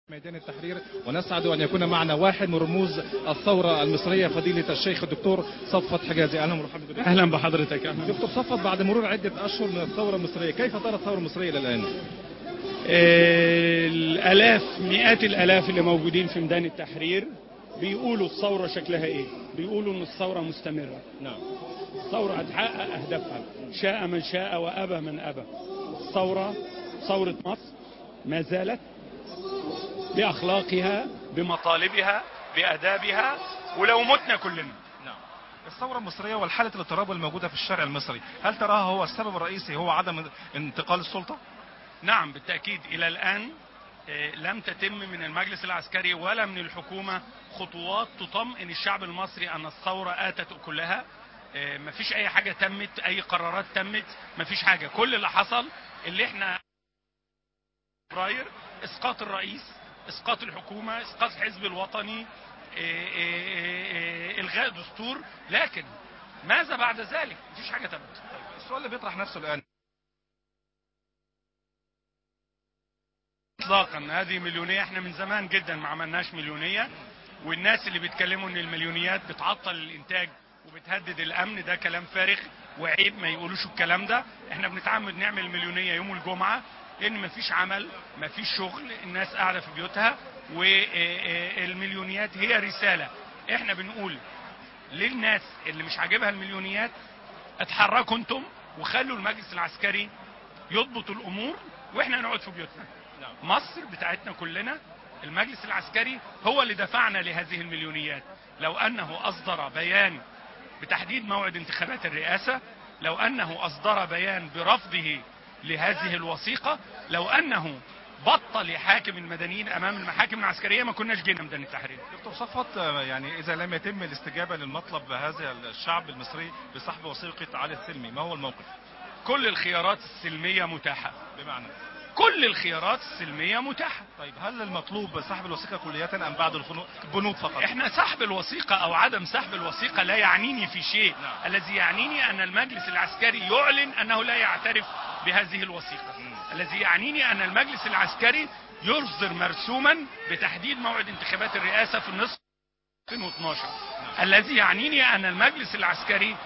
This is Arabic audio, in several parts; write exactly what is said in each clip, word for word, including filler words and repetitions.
ميدان التحرير، ونسعد أن يكون معنا واحد من رموز الثورة المصرية فضيلة الشيخ الدكتور صفوت حجازي. أهلا ومرحبا بك. أهلا بحضرتك. أهلا دكتور صفوت، بعد مرور عدة أشهر من الثورة المصرية، كيف ترى الثورة المصرية إلى الآن؟ آه، الآلاف مئات الآلاف اللي موجودين في ميدان التحرير بيقولوا الثورة شكلها إيه؟ بيقولوا إن الثورة مستمرة. نعم. الثورة هتحقق أهدافها، شاء من شاء وأبى من أبى. الثورة ثورة مصر ما زالت بأخلاقها، بمطالبها، بآدابها، ولو متنا كلنا. نعم. الثورة المصرية والحالة الاضطراب الموجودة في الشارع المصري، هل تراها هو السبب الرئيسي هو عدم انتقال السلطة؟ نعم بالتأكيد. إلى الآن لم تتم من المجلس العسكري ولا من الحكومة خطوات تطمئن الشعب المصري أن الثورة آتت كلها. مفيش أي حاجة تمت، أي قرارات تمت، مفيش حاجة. كل اللي حصل اللي احنا فبراير اسقاط الرئيس، اسقاط الحكومة، اسقاط الحزب الوطني، الغاء دستور، لكن ماذا بعد ذلك؟ مفيش حاجة تمت. السؤال اللي بيطرح نفسه الآن اطلاقا هذه مليونية، احنا من زمان جدا ما عملناش مليونية، والناس اللي بيتكلموا ان المليونيات بتعطل الانتاج وبتهدد الامن ده كلام فارغ وعيب ما يقولوش الكلام ده. احنا بنتعمد نعمل مليونية يوم الجمعة لان مفيش عمل، مفيش شغل، الناس قاعدة في بيوتها، والمليونيات هي رسالة. احنا بنقول للناس اللي مش عاجبها المليونيات اتحركوا انتم وخلوا المجلس العسكري يضبط الامور واحنا نقعد في بيوتنا. مصر بتاعتنا كلنا، المجلس العسكري هو اللي دفعنا لهذه المليونيات. لو انه اصدر بيان بتحديد موعد انتخابات الرئاسة، لو انه اصدر بيان برفضه لهذه الوثيقة، لو انه بطل يحاكم المدنيين امام المحاكم العسكرية، ما كناش جينا ميدان التحرير. دكتور صفوت، يعني اذا لم يتم الاستجابة للمطلب هذا الشعب المصري بسحب وثيقة علي السلمي، ما هو الموقف؟ كل الخيارات السلمية متاحة. بمعنى كل الخيارات السلمية متاحة. طيب هل المطلوب سحب الوثيقة كلية ام بعض البنود فقط؟ احنا سحب الوثيقة او عدم سحب الوثيقة لا يعنيني في شيء. نعم. الذي يعنيني ان المجلس العسكري يعلن انه لا يعترف بهذه الوثيقة. مم. الذي يعنيني ان المجلس العسكري يصدر مرسوما بتحديد موعد انتخابات الرئاسة في النصف ألفين واثناشر. نعم. الذي يعنيني ان المجلس العسكري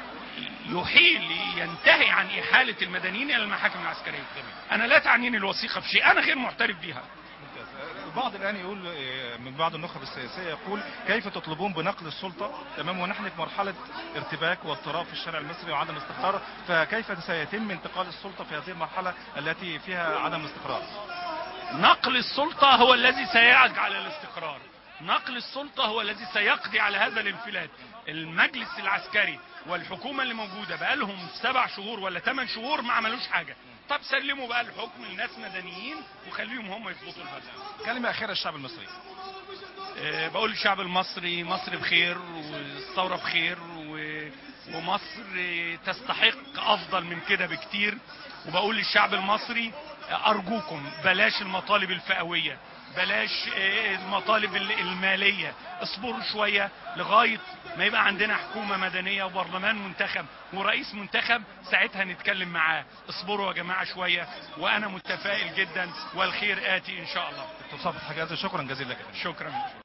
يحيل ينتهي عن إحالة المدنيين إلى المحاكم العسكرية. أنا لا تعنيني الوثيقة في شيء، أنا غير معترف بها. البعض الآن يقول، من بعض النخب السياسية يقول كيف تطلبون بنقل السلطة تمام ونحن في مرحلة ارتباك واضطراب في الشارع المصري وعدم استقرار، فكيف سيتم انتقال السلطة في هذه المرحلة التي فيها عدم استقرار؟ نقل السلطة هو الذي سيجعل الاستقرار، نقل السلطة هو الذي سيقضي على هذا الانفلات. المجلس العسكري والحكومة اللي موجودة بقالهم سبع شهور ولا ثمان شهور ما عملوش حاجة. طب سلموا بقى الحكم لناس مدنيين وخليهم هم يظبطوا البلد. كلمة أخيرة الشعب المصري. أه بقول للشعب المصري مصر بخير والثورة بخير و... ومصر تستحق أفضل من كده بكتير. وبقول للشعب المصري أرجوكم بلاش المطالب الفئوية، بلاش المطالب المالية، اصبروا شوية لغاية ما يبقى عندنا حكومة مدنية وبرلمان منتخب ورئيس منتخب، ساعتها نتكلم معاه. اصبروا يا جماعة شوية، وانا متفائل جدا والخير آتي ان شاء الله. دكتور صفوت حجازي، شكرا جزيلا لك. شكرا.